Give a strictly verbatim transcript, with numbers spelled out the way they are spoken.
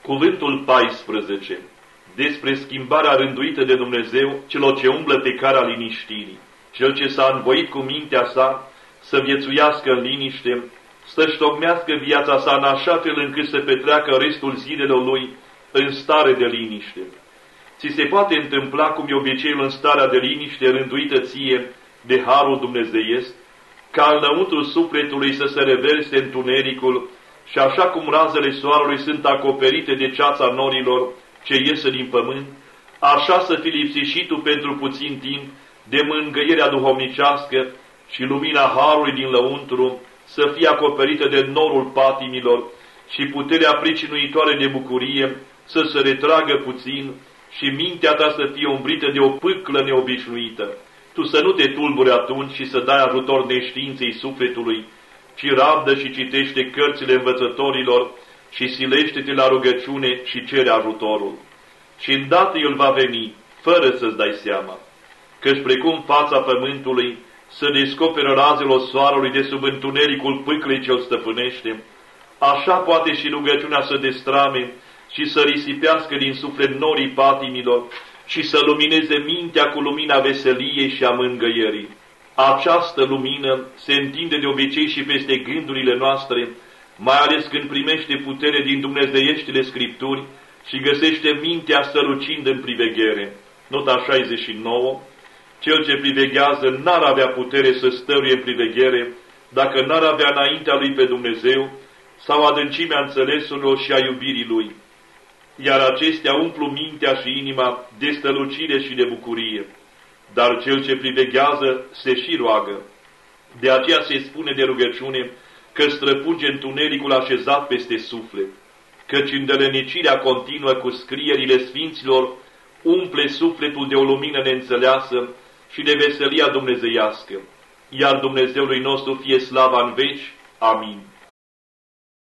Cuvântul paisprezece. Despre schimbarea rânduită de Dumnezeu celor ce umblă pe calea liniștirii. Cel ce s-a învoit cu mintea sa să viețuiască în liniște, să-și tocmească viața sa în așa fel încât să petreacă restul zilelor lui în stare de liniște. Ți se poate întâmpla, cum e obiceiul în starea de liniște rânduită ție de harul dumnezeiesc, ca înăuntru sufletului să se reverse întunericul și așa cum razele soarelui sunt acoperite de ceața norilor ce iese din pământ, așa să fi lipsit și tu pentru puțin timp de mângâierea duhovnicească și lumina harului din lăuntru să fie acoperită de norul patimilor și puterea pricinuitoare de bucurie să se retragă puțin și mintea ta să fie umbrită de o pâclă neobișnuită. Tu să nu te tulburi atunci și să dai ajutor neștiinței sufletului, ci rabdă și citește cărțile învățătorilor și silește-te la rugăciune și cere ajutorul. Și îndată el va veni, fără să-ți dai seama, căci precum fața pământului să descoperă razelor soarelui de sub întunericul pâclei ce-l stăpânește, așa poate și rugăciunea să destrame și să risipească din suflet norii patimilor și să lumineze mintea cu lumina veseliei și a mângâierii. Această lumină se întinde de obicei și peste gândurile noastre, mai ales când primește putere din dumnezeieștile Scripturi și găsește mintea strălucind în priveghere. Nota șaizeci și nouă. Cel ce priveghează n-ar avea putere să stăruie în priveghere dacă n-ar avea înaintea lui pe Dumnezeu sau adâncimea înțelesurilor și a iubirii lui. Iar acestea umplu mintea și inima de strălucire și de bucurie. Dar cel ce priveghează se și roagă. De aceea se spune de rugăciune că străpunge întunericul așezat peste suflet, căci îndelenicirea continuă cu scrierile sfinților umple sufletul de o lumină neînțeleasă și de veselia dumnezeiască. Iar Dumnezeului nostru fie slava în veci. Amin.